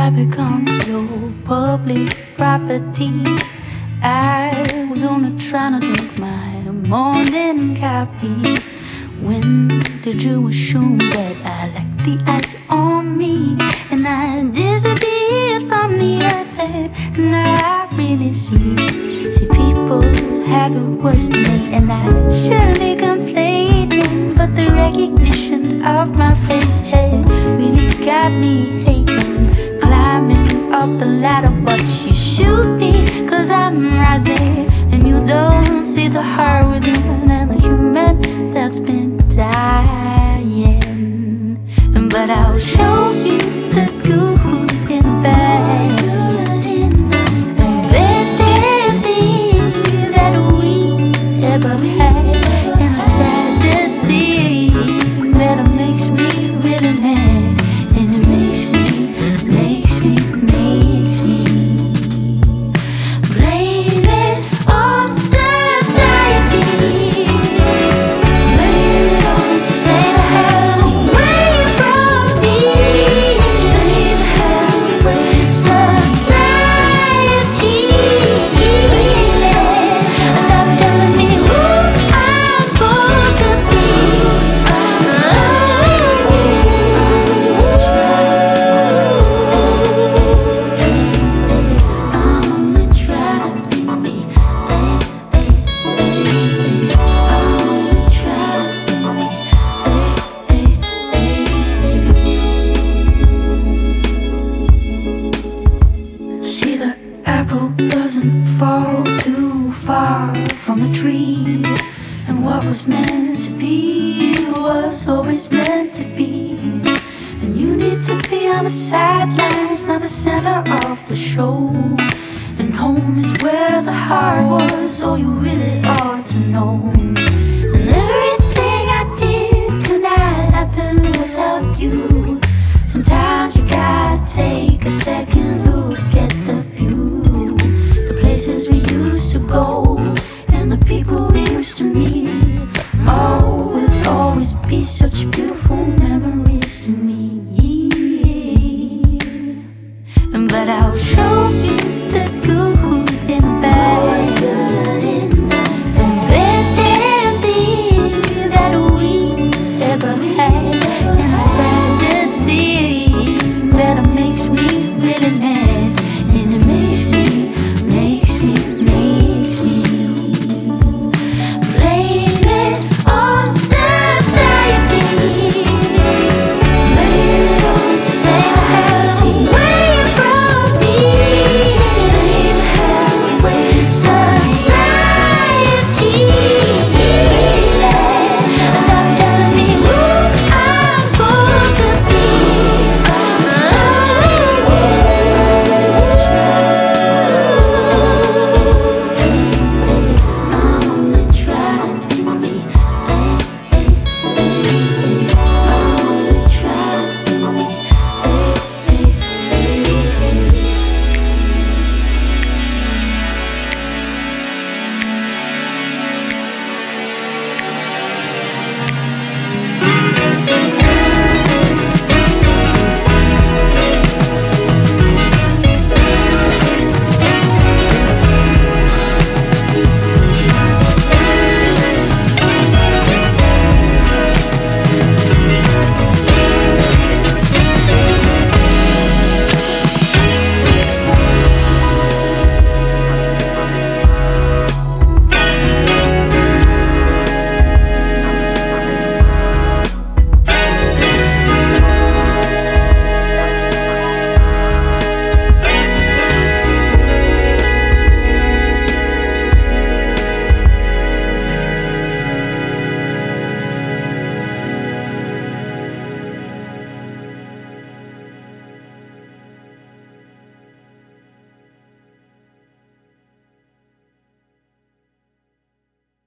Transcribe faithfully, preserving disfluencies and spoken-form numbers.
I become your public property? I was only trying to drink my morning coffee. When did you assume that I like the ice on me? And I disappeared from the earth, and now I really see See people have it worse than me, and I shouldn't be complaining, but the recognition of my face had really got me hating. Climbing up the ladder, but you shoot me, cause I'm rising, and you don't see the heart within and the human that's been dying. But I'll show you the good and the bad, the best thing that we ever had, and the saddest thing that makes me really mad. And it makes me, makes me, makes me blame it on society. Blame it on say the hell away from me. Stay the hell away, society. Stop telling me who I'm supposed to be. I'm only trying to be me. I'm only trying to be me. See, the apple doesn't fall too far from the tree, and what was meant to be was always meant to be. And you need to be on the sidelines, not the center of the show. And home is where the heart was, all you really ought to know. And everything I did could not happen without you. Sometimes you gotta take a second look at the view, the places we used to go, and the people we used to meet. Oh, will always be such beautiful